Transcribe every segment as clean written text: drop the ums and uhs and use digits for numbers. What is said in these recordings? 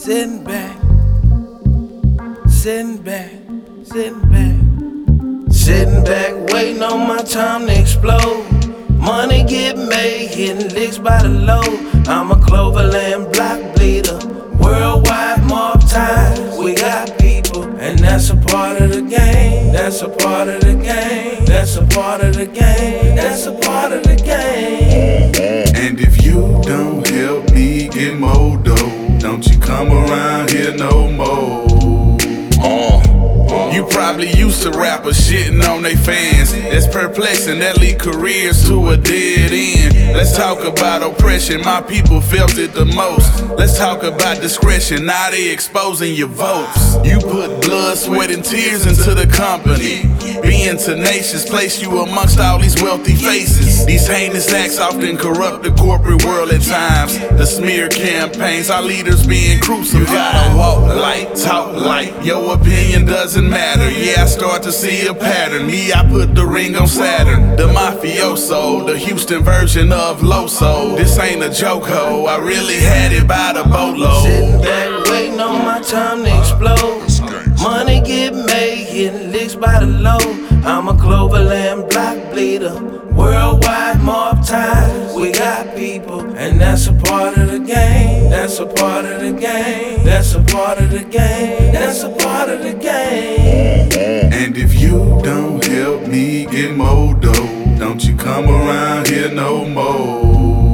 Sitting back, sitting back, sitting back, sitting back, waiting on my time to explode. Money get made, hitting licks by the load. I'm a Cloverland block bleeder, worldwide mob ties. We got people, and that's a part of the game. That's a part of the game. That's a part of the game. That's a part of the game. And if you don't help me get more dough, don't you come around here no more. You probably used to rappers shitting on they fans. That's perplexing, that lead careers to a dead end. Let's talk about oppression, my people felt it the most. Let's talk about discretion, now they exposing your votes. You put blood, sweat, and tears into the company. Being tenacious, place you amongst all these wealthy faces. These heinous acts often corrupt the corporate world at times. The smear campaigns, our leaders being crucified. You gotta walk light, talk light, your opinion doesn't matter. Yeah, I start to see a pattern. Me, I put the ring on Saturn. The mafioso, the Houston version of Loso. This ain't a joke, ho, I really had it by the boatload. Sitting back, waiting on my time to explode. Money get made, hitting licks by the load. I'm a Cloverland block bleeder, worldwide mob ties. We got people, and that's a part of the game. That's a part of the game. That's a part of the game. That's a part of the game. And if you don't help me get more dough, don't you come around here no more.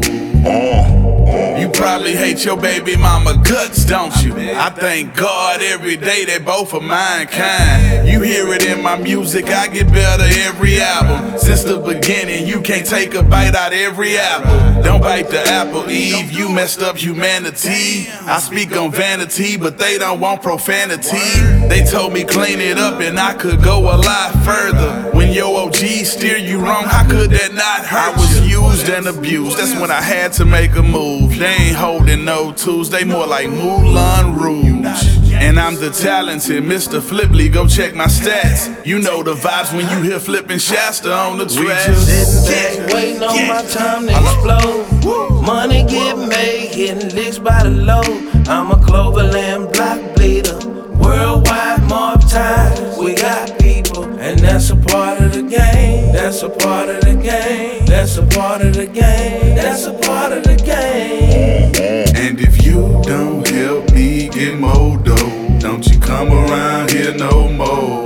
You probably hate your baby mama guts, don't you? I thank God every day they both are mankind. You hear it in my music, I get better every album. Since the beginning, you can't take a bite out every apple. Don't bite the apple, Eve, you messed up humanity. I speak on vanity, but they don't want profanity. They told me clean it up and I could go a lot further. When your OG steer you wrong, how could that not hurt? I was used and abused, that's when I had to make a move. They ain't holding no tools, they more like Moulin Rouge. And I'm the talented Mr. Flipley, go check my stats. You know the vibes when you hear flipping Shasta on the track. Sitting back, waiting on my time to explode. Money get made, hitting licks by the load. I'm a Cloverland block bleeder, worldwide mob ties. We got people, and that's a part of the game. That's a part of the game. That's a part of the game. That's a part of the game. And if you don't help me get more dough, don't you come around here no more.